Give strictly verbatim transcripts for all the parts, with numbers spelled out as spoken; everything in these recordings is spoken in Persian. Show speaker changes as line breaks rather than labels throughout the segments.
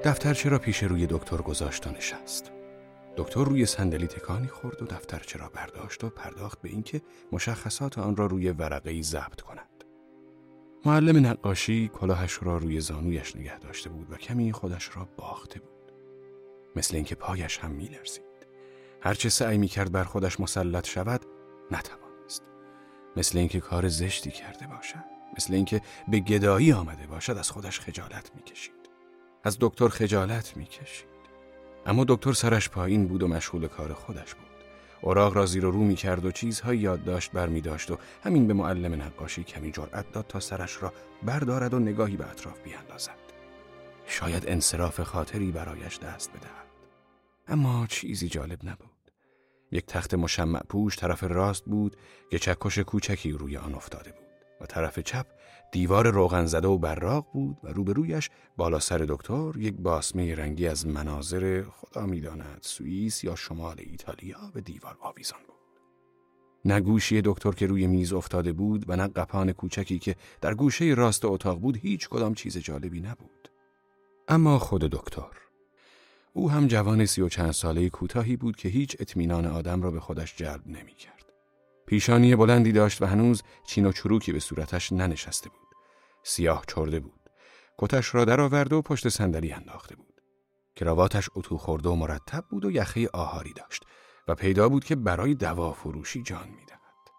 دفترچه را پیش روی دکتر گذاشت و نشست. دکتر روی صندلی تکانی خورد و دفترچه را برداشت و پرداخت به اینکه مشخصات آن را روی ورقه‌ای ضبط کند. معلم نقاشی کلاهش را روی زانویش نگه داشته بود و کمی خودش را باخته بود. مثل اینکه پایش هم می‌لرزید. هرچه سعی می‌کرد بر خودش مسلط شود، نتوانست. مثل اینکه کار زشتی کرده باشد. مثل اینکه به گدایی آمده باشد. از خودش خجالت می‌کشید. از دکتر خجالت می‌کشید. اما دکتر سرش پایین بود و مشغول کار خودش بود. اوراق را زیر و رو می‌کرد و چیزهایی یادداشت برمی‌داشت و همین به معلم نقاشی کمی جرأت داد تا سرش را بردارد و نگاهی به اطراف بیاندازد. شاید انصراف خاطری برایش دست بدهد. اما چیزی جالب نبود. یک تخت مشمع پوش طرف راست بود که چکش کوچکی روی آن افتاده بود و طرف چپ دیوار روغن زده و براق بود و روبرویش بالا سر دکتر یک باسمه رنگی از مناظر خدا می‌داند سوئیس یا شمال ایتالیا به دیوار آویزان بود. نه گوشی دکتر که روی میز افتاده بود و نه قپان کوچکی که در گوشه راست اتاق بود هیچ کدام چیز جالبی نبود. اما خود دکتر، او هم جوان سی و چند ساله کوتاهی بود که هیچ اطمینان آدم را به خودش جلب نمی‌کرد. پیشانی بلندی داشت و هنوز چین و چروکی به صورتش ننشسته بود. سیاه چرده بود. کتش را درآورده و پشت صندلی انداخته بود. کراواتش اتو خورده و مرتب بود و یخه آهاری داشت و پیدا بود که برای دوا فروشی جان می‌دهد.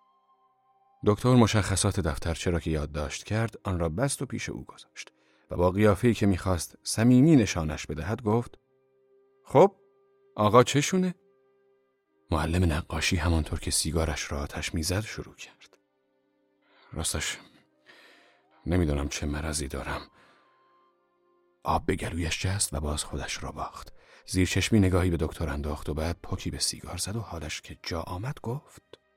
دکتر مشخصات دفترچه را که یادداشت کرد آن را بست و پیش او گذاشت و با قیافه‌ای که می‌خواست صمیمی نشانش بدهد گفت: خب آقا چشونه؟ معلم نقاشی همانطور که سیگارش را آتش میزد شروع کرد. راستش نمیدونم چه مرضی دارم. آب به گلویش جست و باز خودش را باخت. زیر چشمی نگاهی به دکتر انداخت و بعد پاکی به سیگار زد و حالش که جا آمد گفت: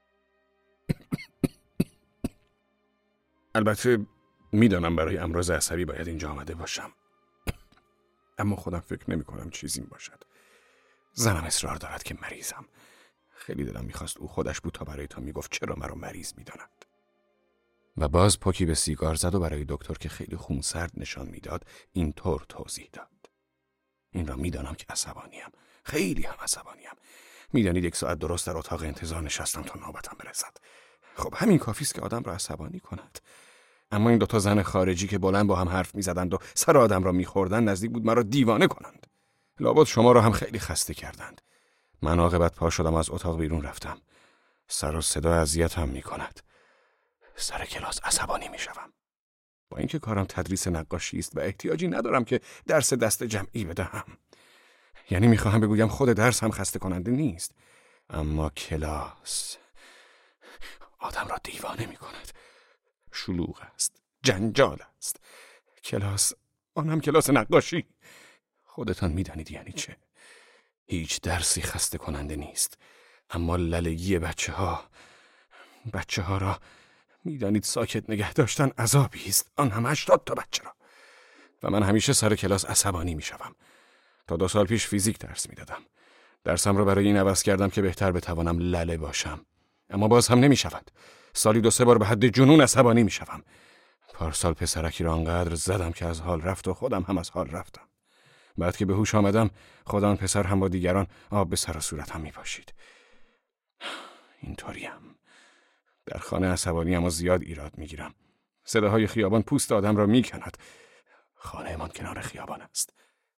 البته میدانم برای امراض عصبی باید اینجا آمده باشم، اما خودم فکر نمی کنم چیزی باشد. زنم اصرار دارد که مریضم. خیلی دلم میخواست او خودش بود تا برای تا میگفت چرا مرا مریض میداند. و باز پاکی به سیگار زد و برای دکتر که خیلی خونسرد نشان میداد اینطور توضیح داد: این را میدانم که عصبانیم، خیلی هم عصبانیم. میدانید یک ساعت درست در اتاق انتظار نشستم تا نوبتم برسد. خب همین کافیست که آدم را عصبانی کند. اما این دوتا زن خارجی که بلند با هم حرف میزدند و سر آدم را میخوردند نزدیک بود مرا دیوانه کنند. لابد شما را هم خیلی خسته کردند. من عاقبت پا شدم از اتاق بیرون رفتم. سر و صدا اذیت هم میکند. سر کلاس عصبانی میشوم. با اینکه کارم تدریس نقاشی است و احتیاجی ندارم که درس دست جمعی بدهم. یعنی میخواهم بگویم خود درس هم خسته کننده نیست، اما کلاس آدم را دیوانه میکند. شلوغ است، جنجال است. کلاس، آنم کلاس نقاشی. خودتان میدانید یعنی چه. هیچ درسی خسته کننده نیست، اما للگی بچه ها بچه ها را میدانید ساکت نگه داشتن عذابی است، آن هم هشتاد تا بچه را. و من همیشه سر کلاس عصبانی میشوم. تا دو سال پیش فیزیک درس میدادم. درسم را برای این عوض کردم که بهتر بتوانم لله باشم، اما باز هم نمیشود. سالی دو سه بار به حد جنون عصبانی میشوم. پارسال پسرکی را آنقدر زدم که از حال رفت و خودم هم از حال رفتم. بعد که به هوش آمدم خود آن پسر هم با دیگران آب به سر و صورتم میپاشید. اینطوریم. در خانه عصبانی اما زیاد ایراد میگیرم. صداهای خیابان پوست آدم را میکند. خانه من کنار خیابان است.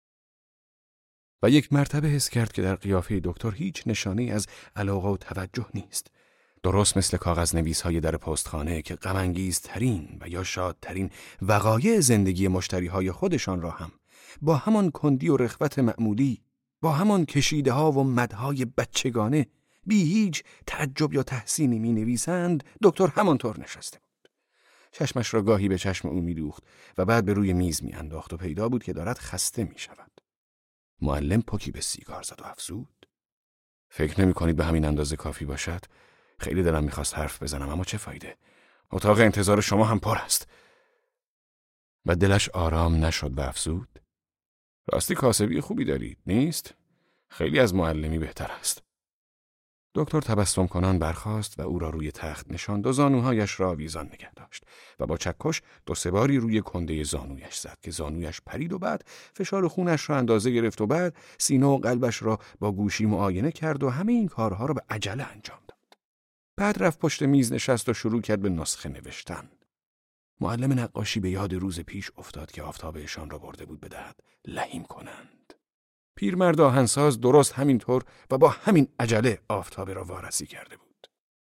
و یک مرتبه حس کرد که در قیافه دکتر هیچ نشانه از علاقه و توجه نیست. درست مثل کاغذ نویس های در پستخانه که غم انگیزترین و یا شادترین وقایع زندگی مشتری های خودشان را هم با همان کندی و رغبت معمولی، با همان کشیده ها و مدهای بچگانه بی هیچ تعجب یا تحسینی می نویسند، دکتر همانطور نشسته بود. چشمش را گاهی به چشم او می دوخت و بعد به روی میز می انداخت و پیدا بود که دارد خسته می شود. معلم پاکی به سیگار زد و افزود: فکر نمی کنید به همین اندازه کافی باشد؟ خیلی دلم می خواست حرف بزنم، اما چه فایده؟ اتاق انتظار شما هم پر است. و دلش آرام نشد و افزود: راستی کاسبی خوبی دارید، نیست؟ خیلی از معلمی بهتر است. دکتر تبسم کنان برخاست و او را روی تخت نشاند و زانوهایش را آویزان نگه داشت و با چکش دو سه باری روی کنده زانویش زد که زانویش پرید و بعد فشار خونش را اندازه گرفت و بعد سینه و قلبش را با گوشی معاینه کرد و همه این کارها را به عجله انجام داد. بعد رفت پشت میز نشست و شروع کرد به نسخه نوشتن. معلم نقاشی به یاد روز پیش افتاد که آفتابشان را برده بود بدهد لحیم کنند. پیرمرد آهنساز درست همینطور و با همین عجله آفتابه را وارسی کرده بود.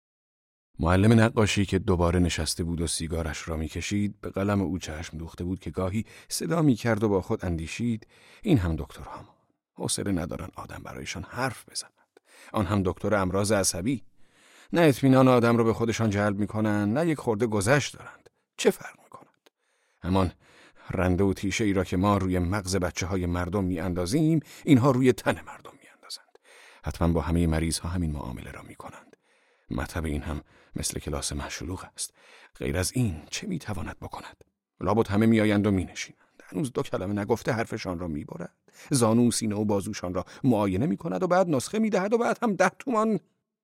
معلم نقاشی که دوباره نشسته بود و سیگارش را میکشید به قلم او چشم دوخته بود که گاهی صدا میکرد و با خود اندیشید این هم دکتر هامان. حوصله ندارن آدم برایشان حرف بزند. آن هم دکتر امراض عصبی. نه اطمینان آدم را به خودشان جلب میکنن، نه یک خورده گذشت دارند. چه فرق میکند؟ همان رنده و تیشه ای را که ما روی مغز بچه های مردم می اندازیم، اینها روی تن مردم می اندازند. حتما با همه مریض ها همین معامله را می کنند. مطب این هم مثل کلاس مشلوغ است. غیر از این چه می تواند بکند؟ لابد همه می آیند و می نشینند. هنوز دو کلمه نگفته حرفشان را می برد. زانو، سینه و بازوشان را معاینه می کند و بعد نسخه می دهد و بعد هم ده تومان.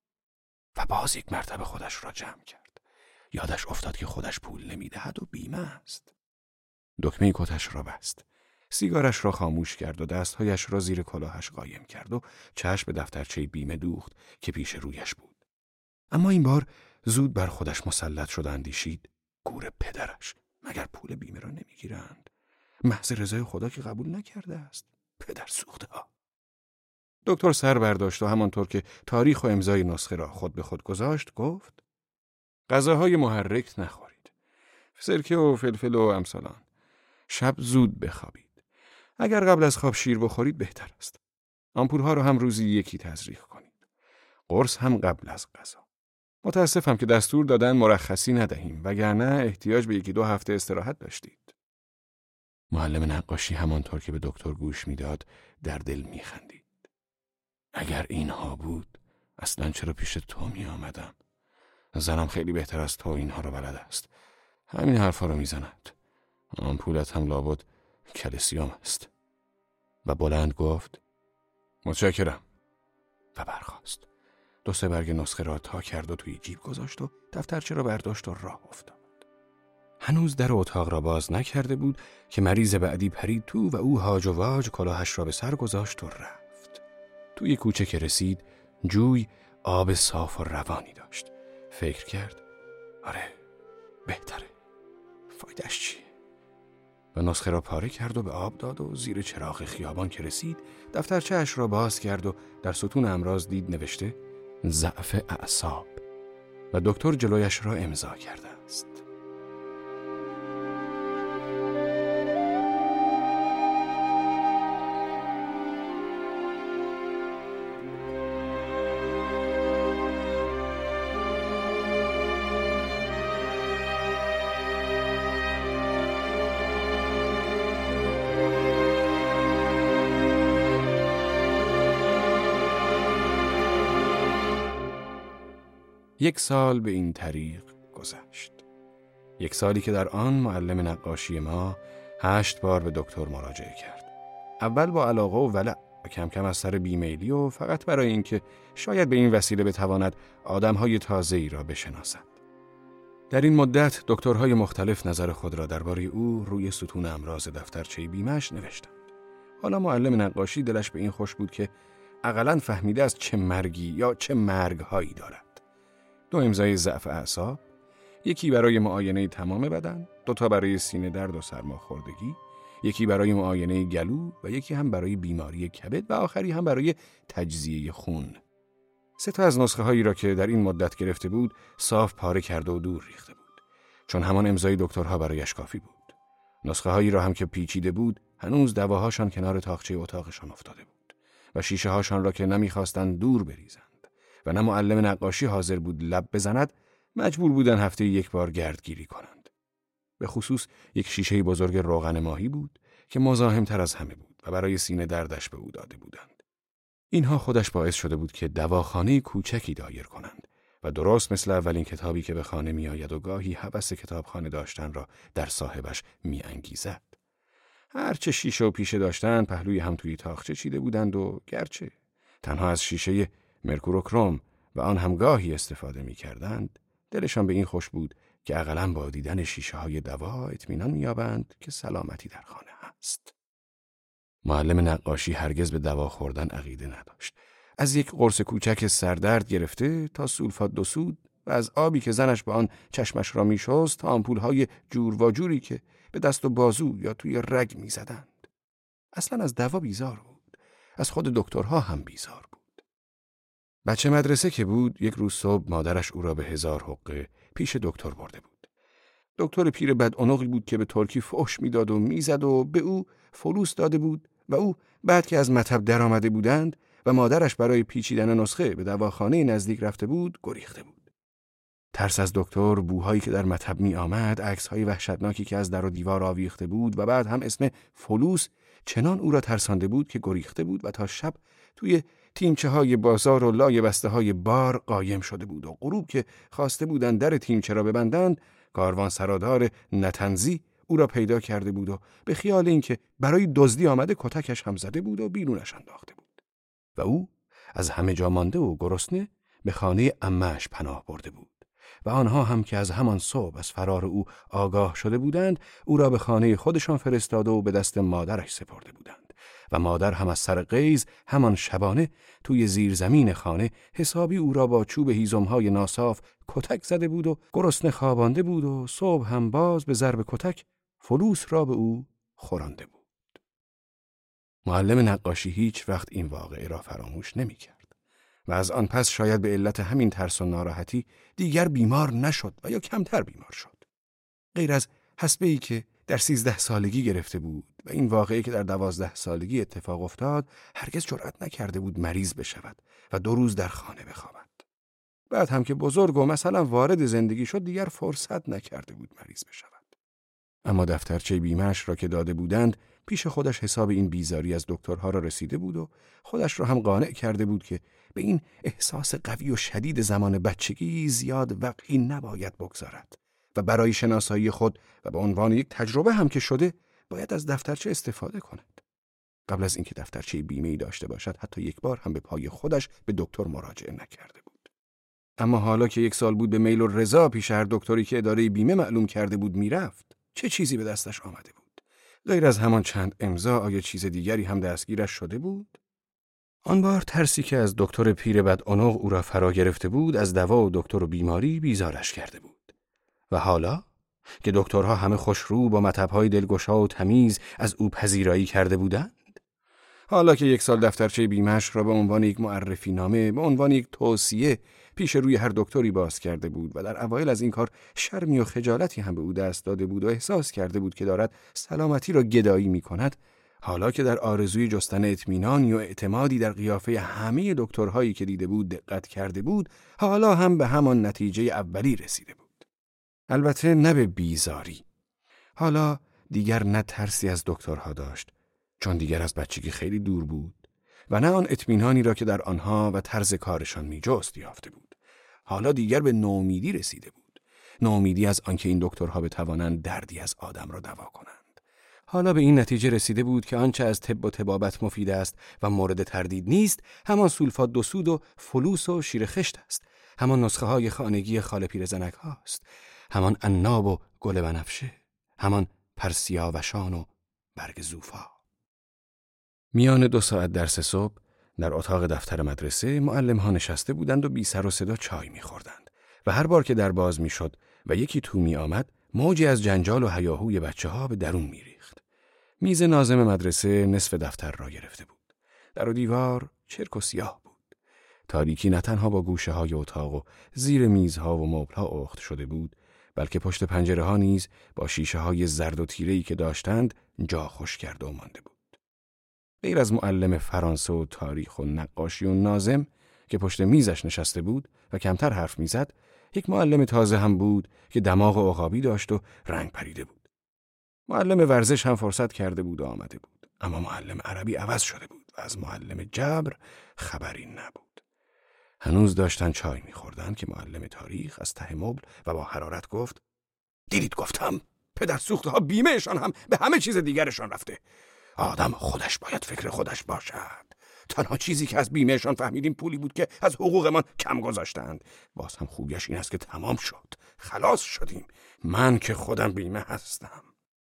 و باز یک مرتبه خودش را جمع کرد. یادش افتاد که خودش پول نمی دهد و بیمه است. دکمه کتش را بست. سیگارش را خاموش کرد و دستهایش را زیر کلاهش قایم کرد و چشم به دفترچه بیمه دوخت که پیش رویش بود. اما این بار زود بر خودش مسلط شد اندیشید گور پدرش، مگر پول بیمه را نمیگیرند؟ محض رضای خدا که قبول نکرده است. پدر سوخته ها. دکتر سر برداشت و همانطور که تاریخ و امضای نسخه را خود به خود گذاشت گفت غذاهای محرک نخورید. سرکه و فلفل و امثالان. شب زود بخوابید. اگر قبل از خواب شیر بخورید بهتر است. آمپول‌ها را هم روزی یکی تزریق کنید. قرص هم قبل از غذا. متاسفم که دستور دادن مرخصی ندهیم وگرنه احتیاج به یکی دو هفته استراحت داشتید. معلم نقاشی همانطور که به دکتر گوش میداد در دل میخندید. اگر اینها بود اصلاً چرا پیش تو می آمدم؟ زنم خیلی بهتر از تو اینها را بلد است. همین حرفا رو میزند. آمپولت هم لابد کلسیوم است. و بلند گفت متشکرم و برخاست. دو سه برگ نسخه را تا کرد و توی جیب گذاشت و دفترچه را برداشت و راه افتاد. هنوز در اتاق را باز نکرده بود که مریض بعدی پرید تو و او هاج و واج کلاهش را به سر گذاشت و رفت. توی کوچه که رسید جوی آب صاف و روانی داشت. فکر کرد آره بهتره. فایدهش چیه؟ و نسخه را پاره کرد و به آب داد و زیر چراغ خیابان که رسید دفترچه اش را باز کرد و در ستون امراض دید نوشته ضعف اعصاب و دکتر جلویش را امضا کرده است. یک سال به این طریق گذشت. یک سالی که در آن معلم نقاشی ما هشت بار به دکتر مراجعه کرد. اول با علاقه و ولع و کم کم از سر بیمیلی و فقط برای اینکه شاید به این وسیله بتواند آدم‌های تازه‌ای را بشناسد. در این مدت دکترهای مختلف نظر خود را درباره او روی ستون امراض دفترچه بیمه‌اش نوشتند. حالا معلم نقاشی دلش به این خوش بود که حداقل فهمیده از چه مرگی یا چه مرگ‌هایی دارد. دو امضای ضعف اعصاب، یکی برای معاینه تمام بدن، دو تا برای سینه درد و سرماخوردگی، یکی برای معاینه گلو و یکی هم برای بیماری کبد و آخری هم برای تجزیه خون. سه تا از نسخه هایی را که در این مدت گرفته بود صاف پاره کرده و دور ریخته بود، چون همان امضای دکترها برایش کافی بود. نسخه هایی را هم که پیچیده بود هنوز دواهاشان کنار تاقچه اتاقشان افتاده بود و شیشه هاشان را که نمیخواستند دور بریزند و نه معلم نقاشی حاضر بود لب بزند، مجبور بودن هفته یک بار گردگیری کنند. به خصوص یک شیشه بزرگ روغن ماهی بود که مزاحم‌تر از همه بود و برای سینه دردش به او داده بودند. اینها خودش باعث شده بود که دواخانه کوچکی دایر کنند و درست مثل اولین کتابی که به خانه می آید و گاهی هوس کتابخانه داشتن را در صاحبش می انگیزد. هرچه شیشه و پیشه داشتند پهلوی هم توی تاقچه چیده بودند و گرچه تنها از شیشه مرکوروکروم و آن هم گاهی استفاده می کردند، دلشان به این خوش بود که اقلاً با دیدن شیشه های دوا اطمینان می‌یابند که سلامتی در خانه هست. معلم نقاشی هرگز به دوا خوردن عقیده نداشت. از یک قرص کوچک سردرد گرفته تا سولفات دو سود و از آبی که زنش به آن چشمش را می‌شست تا آمپول‌های جور و جوری که به دست و بازو یا توی رگ می‌زدند. اصلاً از دوا بیزار بود. از خود دکترها هم بیزار بود. بچه مدرسه که بود، یک روز صبح مادرش او را به هزار حقه پیش دکتر برده بود. دکتر پیر بدعنقی بود که به ترکی فحش میداد و میزد و به او فلوس داده بود و او بعد که از مطب در آمده بودند و مادرش برای پیچیدن نسخه به دواخانه نزدیک رفته بود، گریخته بود. ترس از دکتر، بوهایی که در مطب می آمد، عکس‌های وحشتناکی که از در و دیوار آویخته بود و بعد هم اسم فلوس چنان او را ترسانده بود که گریخته بود و تا شب توی تیمچه های بازار و لای بسته های بار قایم شده بود و غروب که خواسته بودند در تیمچه را ببندند، کاروان سرادار نتنزی او را پیدا کرده بود و به خیال اینکه برای دزدی آمده کتکش هم زده بود و بیرونش انداخته بود و او از همه جا مانده و گرسنه به خانه عمه‌اش پناه برده بود و آنها هم که از همان صبح از فرار او آگاه شده بودند او را به خانه خودشان فرستاده و به دست مادرش سپرده بودند و مادر هم از سر غیظ همان شبانه توی زیر زمین خانه حسابی او را با چوب هیزم‌های ناصاف کتک زده بود و گرسنه خوابانده بود و صبح هم باز به ضرب کتک فلوس را به او خورانده بود. معلم نقاشی هیچ وقت این واقعه را فراموش نمی کرد و از آن پس شاید به علت همین ترس و ناراحتی دیگر بیمار نشد و یا کمتر بیمار شد. غیر از حصبه‌ای که در سیزده سالگی گرفته بود و این واقعه که در دوازده سالگی اتفاق افتاد، هرگز جرأت نکرده بود مریض بشود و دو روز در خانه بخوابد. بعد هم که بزرگ و مثلا وارد زندگی شد، دیگر فرصت نکرده بود مریض بشود. اما دفترچه بیمه‌اش را که داده بودند، پیش خودش حساب این بیزاری از دکترها را رسیده بود و خودش را هم قانع کرده بود که به این احساس قوی و شدید زمان بچگی زیاد وقعی نباید بگذارد و برای شناسایی خود و به عنوان یک تجربه هم که شده باید از دفترچه استفاده کند. قبل از اینکه دفترچه بیمه‌ای داشته باشد حتی یک بار هم به پای خودش به دکتر مراجعه نکرده بود. اما حالا که یک سال بود به میل و رضا پیش هر دکتری که اداره بیمه معلوم کرده بود میرفت، چه چیزی به دستش آمده بود؟ غیر از همان چند امضا آیا چیز دیگری هم دستگیرش شده بود؟ آن بار ترسی که از دکتر پیر بدعنق او را فرا گرفته بود از دوا و دکتر و بیماری بیزارش کرده بود. و حالا که دکترها همه خوشرو با مطب‌های دلگشا و تمیز از او پذیرایی کرده بودند، حالا که یک سال دفترچه بیمه‌اش را به عنوان یک معرفی نامه، به عنوان یک توصیه پیش روی هر دکتری باز کرده بود و در اوایل از این کار شرمی و خجالتی هم به او دست داده بود و احساس کرده بود که دارد سلامتی را گدایی می کند، حالا که در آرزوی جستن اطمینانی و اعتمادی در قیافه همه دکترهایی که دیده بود دقت کرده بود، حالا هم به همان نتیجه اولی رسیده بود. البته نه به بیزاری. حالا دیگر نه ترسی از دکترها داشت، چون دیگر از بچگی خیلی دور بود، و نه آن اطمینانی را که در آنها و طرز کارشان می جست یافته بود. حالا دیگر به نومیدی رسیده بود. نومیدی از آنکه این دکترها بتوانند دردی از آدم را دوا کنند. حالا به این نتیجه رسیده بود که آنچه از طب و طبابت مفید است و مورد تردید نیست، همان سولفات دو سود و فلوس و شیر خشت است. همان نسخه های خانگی خاله پیرزنک هاست. همان عناب و گل بنفشه. همان پرسیاوشان و برگ زوفا. میان دو ساعت درس صبح در اتاق دفتر مدرسه معلم ها نشسته بودند و بی سر و صدا چای می‌خوردند و هر بار که در باز می‌شد و یکی تو می آمد، موجی از جنجال و هیاهوی بچه‌ها به درون می‌ریخت. میز ناظم مدرسه نصف دفتر را گرفته بود. در و دیوار چرک و سیاه بود. تاریکی نه تنها با گوشه‌های اتاق و زیر میزها و مبل‌ها اخت شده بود، بلکه پشت پنجره‌ها نیز با شیشه‌های زرد و تیره‌ای که داشتند جا خوش کرده و مانده بود. غیر از معلم فرانسه و تاریخ و نقاشی و ناظم که پشت میزش نشسته بود و کمتر حرف میزد، یک معلم تازه هم بود که دماغ عقابی داشت و رنگ پریده بود. معلم ورزش هم فرصت کرده بود و آمده بود، اما معلم عربی عوض شده بود و از معلم جبر خبری نبود. هنوز داشتن چای می‌خوردن که معلم تاریخ از ته مبل و با حرارت گفت: دیدید گفتم پدر سوخته‌ها بیمهشان هم به همه چیز دیگرشان رفته. آدم خودش باید فکر خودش باشد. تنها چیزی که از بیمهشان فهمیدیم پولی بود که از حقوقمان کم گذاشتند. باز هم خوبیش این است که تمام شد. خلاص شدیم. من که خودم بیمه هستم.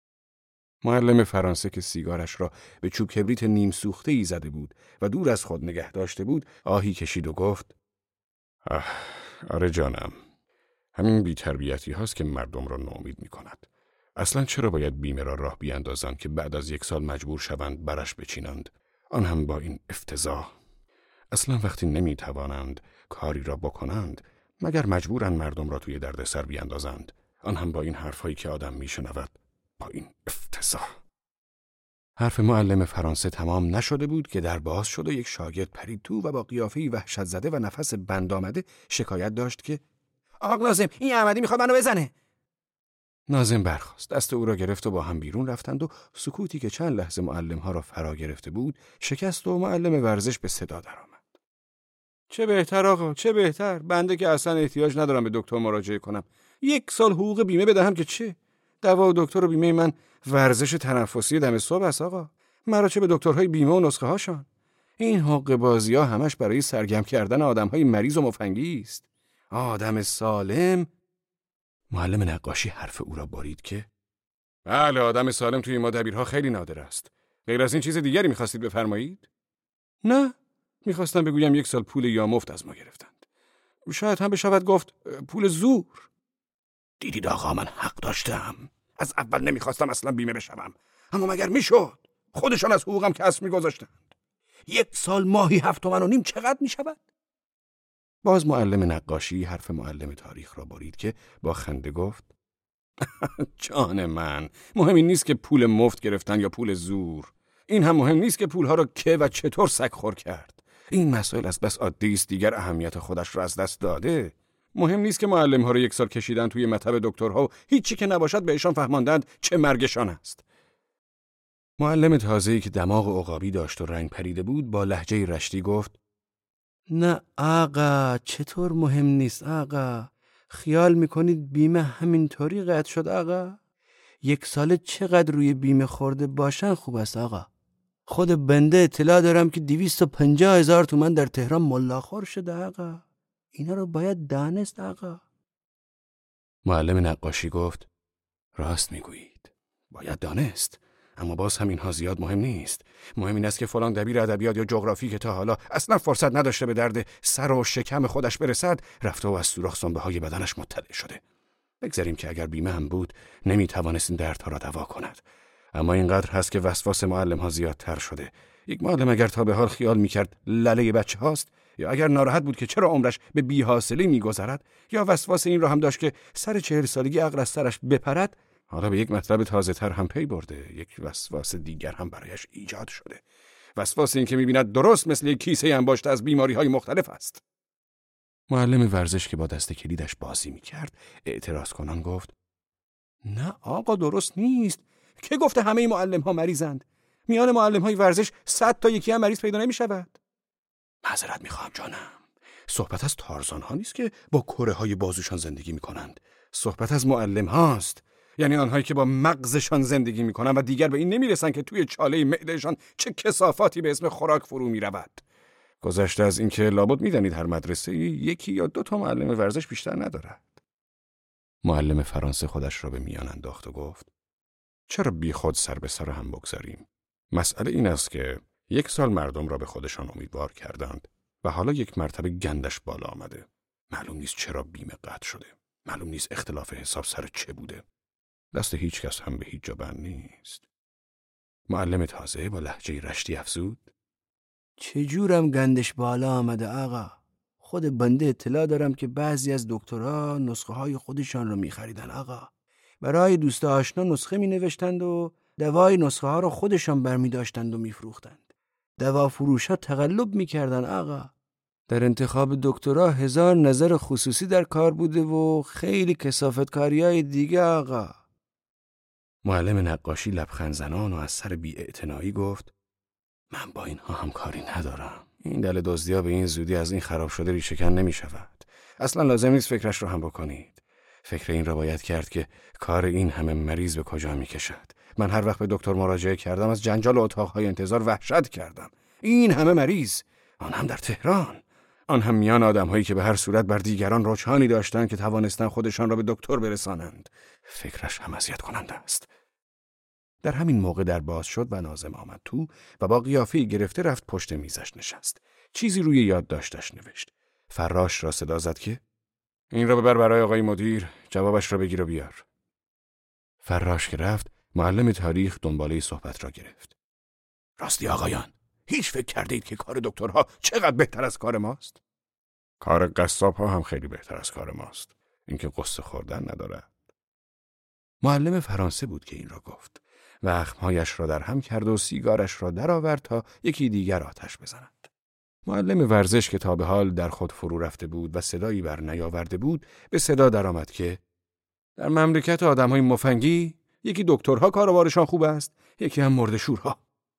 معلم فرانسه که سیگارش را به چوب کبریت نیم سوخته ای زده بود و دور از خود نگه داشته بود، آهی کشید و گفت: آه، آره جانم. همین بی‌تربیتی هاست که مردم را ناامید می کند. اصلا چرا باید بیمه را راه بیاندازند که بعد از یک سال مجبور شوند برش بچینند؟ آن هم با این افتضاح. اصلا وقتی نمی توانند کاری را بکنند، مگر مجبورند مردم را توی دردسر بیاندازند؟ آن هم با این حرفهایی که آدم می شنود. با این افتضاح. حرف معلم فرانسه تمام نشده بود که در باز شد و یک شاگرد پرید تو و با قیافه‌ای وحشت زده و نفس بند آمده شکایت داشت که آقا ناظم، این احمدی میخواد منو بزنه. ناظم برخاست، دست او را گرفت و با هم بیرون رفتند و سکوتی که چند لحظه معلم‌ها را فرا گرفته بود شکست و معلم ورزش به صدا درآمد. چه بهتر آقا، چه بهتر. بنده که اصلا احتیاج ندارم به دکتر مراجعه کنم. یک سال حقوق بیمه بدهم که چه؟ دوا و دکتر و بیمه من ورزش تنفسی دم صبح است آقا. مرا چه به دکترهای بیمه و نسخه هاشان. این حق بازی ها همش برای سرگرم کردن آدم‌های مریض و مفنگی است. آدم سالم. معلم نقاشی حرف او را برید که بله، آدم سالم توی ما دبیرها خیلی نادر است. غیر از این چیز دیگری می‌خواستید بفرمایید؟ نه، می‌خواستم بگویم یک سال پول یامفت از ما گرفتند. شاید هم بشود گفت پول زور. دیدید آقا، من حق داشتم. از اول نمیخواستم اصلا بیمه بشوم، اما مگر میشد؟ خودشان از حقوقم کسر میگذاشتند. یک سال ماهی هفت تومن و نیم چقدر میشود؟ باز معلم نقاشی حرف معلم تاریخ را برید که با خنده گفت جان من، مهم این نیست که پول مفت گرفتن یا پول زور. این هم مهم نیست که پولها را که و چطور سگ خور کرد. این مسائل از بس عادی است، دیگر اهمیت خودش را از دست داده. مهم نیست که معلم ها رو یک سال کشیدن توی مطب دکترها و هیچی که نباشد بهشان فهماندند چه مرگشان است. معلم تازه‌ای که دماغ عقابی داشت و رنگ پریده بود با لهجه رشتی گفت نه آقا، چطور مهم نیست آقا؟ خیال میکنید بیمه همینطوری قطع شد آقا؟ یک سال چقدر روی بیمه خورده باشن خوب است آقا. خود بنده اطلاع دارم که دویست و پنجاه هزار تومن در تهران ملاخور شده آقا. اینا رو باید دانست آقا. معلم نقاشی گفت راست میگویید، باید دانست. اما باز هم اینها زیاد مهم نیست. مهم این است که فلان دبیر ادبیات یا جغرافی که تا حالا اصلا فرصت نداشته به درد سر و شکم خودش برسد، رفته و از سوراخ سنبه‌های بدنش مطلع شده. بگذاریم که اگر بیمه هم بود نمیتوانست این دردها را دوا کند. اما اینقدر هست که وسواس معلم ها زیادتر شده. یک معلم اگر تا به حال خیال میکرد لله بچه هاست، یا اگر ناراحت بود که چرا عمرش به بی‌حاصلی میگذرد، یا وسواس این را هم داشت که سر چهل سالگی عقل از سرش بپرد، حالا به یک مطلب تازه تر هم پی برده. یک وسواس دیگر هم برایش ایجاد شده. وسواس این که میبیند درست مثل یک کیسه انباشته از بیماری های مختلف است. معلم ورزش که با دست کلیدش بازی میکرد اعتراض کنان گفت نه آقا، درست نیست. که گفته همه معلم ها مریضند؟ میان معلم های ورزش صد تا یکی هم مریض پیدا نمی شود. معذرت میخواهم جانم، صحبت از تارزان ها نیست که با کره های بازوشان زندگی میکنند. صحبت از معلم هاست، یعنی آنهایی که با مغزشان زندگی میکنند و دیگر به این نمیرسن که توی چاله معدهشان چه کثافاتی به اسم خوراک فرو میرود. گذشته از این که لابد میدانید هر مدرسه یکی یا دو تا معلم ورزش بیشتر ندارد. معلم فرانسه خودش را به میان انداخت و گفت چرا بی خود سر به سر هم بگذاریم؟ مسئله این است که یک سال مردم را به خودشان امیدوار کردند و حالا یک مرتبه گندش بالا آمده. معلوم نیست چرا بیمه قطع شده. معلوم نیست اختلاف حساب سر چه بوده. دست هیچ کس هم به هیچ جا بند نیست. معلم تازه با لهجه رشتی افزود چجورم گندش بالا آمده آقا؟ خود بنده اطلاع دارم که بعضی از دکترها نسخه های خودشان رو می خریدن آقا. برای دوست آشنا نسخه می نوشتند و دوای نسخه ها رو خودشان برمی داشتند و می فروختند. دوا فروش ها تقلب می کردن آقا. در انتخاب دکترها هزار نظر خصوصی در کار بوده و خیلی کثافتکاری های دیگه آقا. معلم نقاشی لبخند زنان و از سر بی‌اعتنایی گفت من با اینها هم کاری ندارم. این دل دزدیا به این زودی از این خراب شده ریشه‌کن نمی شود. اصلا لازم نیست فکرش رو هم بکنید. فکر این را باید کرد که کار این همه مریض به کجا می کشد. من هر وقت به دکتر مراجعه کردم از جنجال اتاقهای انتظار وحشت کردم. این همه مریض، آن هم در تهران، آن هم میان آدم‌هایی که به هر صورت بر دیگران رجحانی داشتند که توانستند خودشان را به دکتر برسانند. فکرش هم اذیت کننده است. در همین موقع در باز شد و ناظم آمد تو و با قیافه‌ای گرفته رفت پشت میزش نشست. چیزی روی یادداشتش نوشت. فراش را صدا زد که این را ببر برای آقای مدیر، جوابش را بگیر و بیار. فراش که رفت، معلم تاریخ دنباله صحبت را گرفت. راستی آقایان، هیچ فکر کردید که کار دکترها چقدر بهتر از کار ماست؟ کار قصاب‌ها هم خیلی بهتر از کار ماست. اینکه قصه خوردن ندارد. معلم فرانسه بود که این را گفت. وخمهایش را در هم کرد و سیگارش را درآورد تا یکی دیگر آتش بزند. معلم ورزش که تا به حال در خود فرو رفته بود و صدایی بر نیاورده بود، به صدا درآمد که در مملکت آدم‌های مفنگی یکی دکترها کاروبارشان خوب است، یکی هم مرده‌شورها.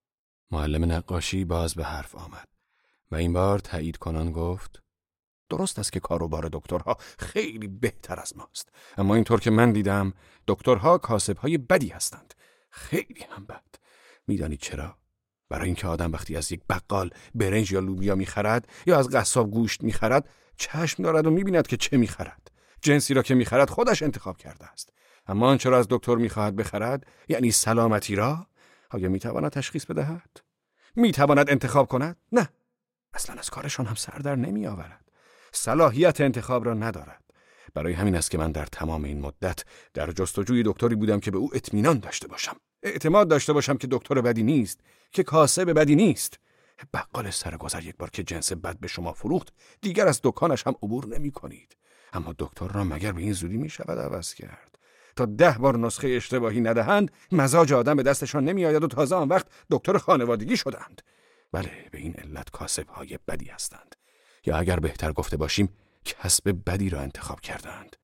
معلم نقاشی باز به حرف آمد و این بار تایید کنان گفت درست است که کاروبار دکترها خیلی بهتر از ماست، اما اینطور که من دیدم دکترها کاسب‌های بدی هستند، خیلی هم بد. میدانید چرا؟ برای اینکه آدم وقتی از یک بقال برنج یا لوبیا میخرد یا از قصاب گوشت میخرد، چشم دارد و میبیند که چه میخرد. جنسی را که میخرد خودش انتخاب کرده است. اما آنچه را از دکتر میخواهد بخرد، یعنی سلامتی را، آیا میتواند تشخیص بدهد؟ میتواند انتخاب کند؟ نه. اصلا از کارشان هم سر در نمیآورد. صلاحیت انتخاب را ندارد. برای همین است که من در تمام این مدت در جستجوی دکتری بودم که به او اطمینان داشته باشم، اعتماد داشته باشم که دکتر بدی نیست، که کاسب بدی نیست. بقال سرگذر یک بار که جنس بد به شما فروخت، دیگر از دکانش هم عبور نمی کنید. اما دکتر را مگر به این زودی می شود عوض کرد؟ تا ده بار نسخه اشتباهی ندهند، مزاج آدم به دستشان نمی آید و تازه آن وقت دکتر خانوادگی شدند. بله، به این علت کاسب‌های بدی هستند، یا اگر بهتر گفته باشیم کسب بدی را انتخاب کردند.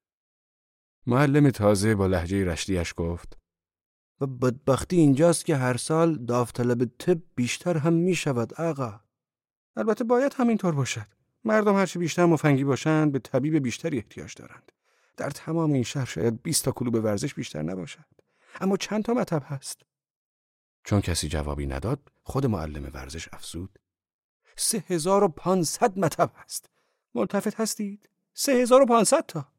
معلم تازه با لهجه رشتیش گفت و بدبختی اینجاست که هر سال داوطلب طب بیشتر هم می شود آقا. البته باید همینطور باشد. مردم هرچی بیشتر مفنگی باشند به طبیب بیشتری احتیاج دارند. در تمام این شهر شاید بیست تا کلوب ورزش بیشتر نباشد. اما چند تا مطب هست؟ چون کسی جوابی نداد، خود معلم ورزش افزود سه هزار و پانصد مطب هست. ملتفت هستید؟ سه هزار و پانصد تا.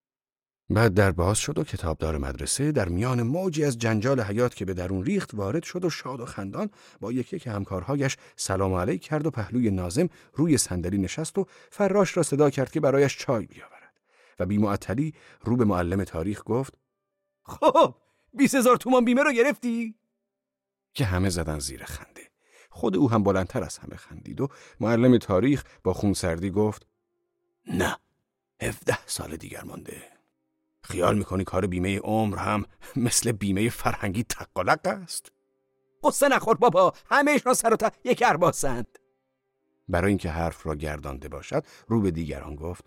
بعد در باز شد و کتابدار مدرسه در میان موجی از جنجال حیات که به درون ریخت وارد شد و شاد و خندان با یکی که همکارهایش سلام علیک کرد و پهلوی ناظم روی صندلی نشست و فراش را صدا کرد که برایش چای بیاورد و بی معطلی رو به معلم تاریخ گفت خب بیست هزار تومان بیمه رو گرفتی؟ که همه زدن زیر خنده. خود او هم بلندتر از همه خندید و معلم تاریخ با خونسردی گفت نه، هفده سال دیگر مانده. خیال میکنی کار بیمه عمر هم مثل بیمه فرهنگی تقلق است؟ قصه نخور بابا، همه‌شان سر و ته یک ارباسند. برای اینکه حرف را گردانده باشد رو به دیگران گفت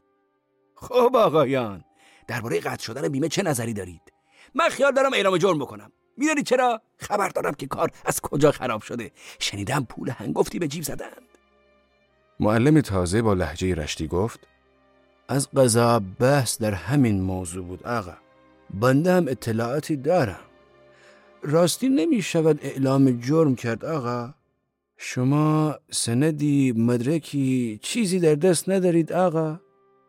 خب آقایان، درباره قطع شدن بیمه چه نظری دارید؟ من خیال دارم اعلام جرم بکنم. میدونید چرا؟ خبر دارم که کار از کجا خراب شده. شنیدم پول هنگفتی به جیب زدند. معلم تازه با لهجه رشتی گفت از قضا بحث در همین موضوع بود آقا. بنده هم اطلاعاتی دارم. راستی نمی شود اعلام جرم کرد آقا؟ شما سندی، مدرکی، چیزی در دست ندارید آقا؟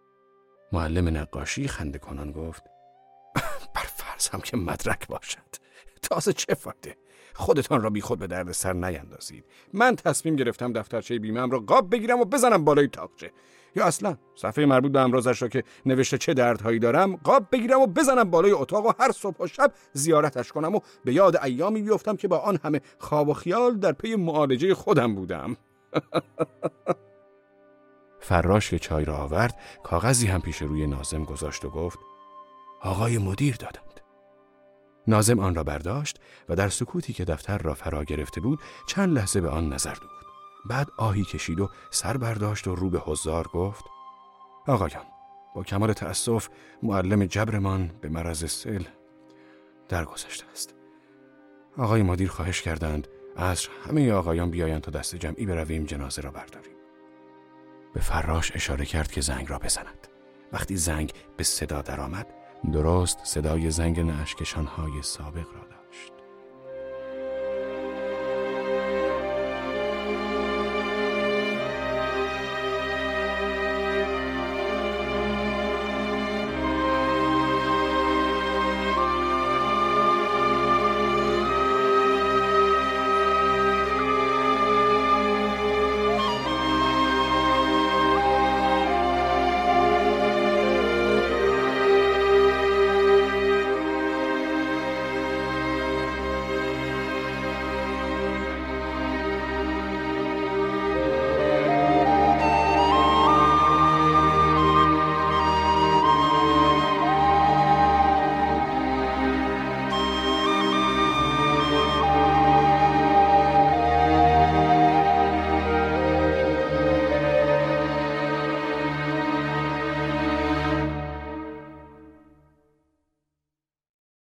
معلم نقاشی خنده کنان گفت بر فرض هم که مدرک باشد، تازه چه فایده؟ خودتان را بی خود به درد سر نیندازید. من تصمیم گرفتم دفترچه بیمه‌ام را قاب بگیرم و بزنم بالای تاقچه، یا اصلا صفحه مربوط به امراضش را که نوشته چه دردهایی دارم قاب بگیرم و بزنم بالای اتاق و هر صبح و شب زیارتش کنم و به یاد ایامی بیفتم که با آن همه خواب و خیال در پی معالجه خودم بودم. فراش که چای را آورد کاغذی هم پیش روی ناظم گذاشت و گفت آقای مدیر دادند. ناظم آن را برداشت و در سکوتی که دفتر را فرا گرفته بود چند لحظه به آن نظر دوخت. بعد آهی کشید و سر برداشت و رو به حضار گفت آقایان، با کمال تأسف معلم جبرمان به مرض سل درگذشته است. آقای مدیر خواهش کردند عصر همه آقایان بیایند تا دست جمعی برویم جنازه را برداریم. به فراش اشاره کرد که زنگ را بزند. وقتی زنگ به صدا درآمد، درست صدای زنگ نعشکشان‌های سابق را داد.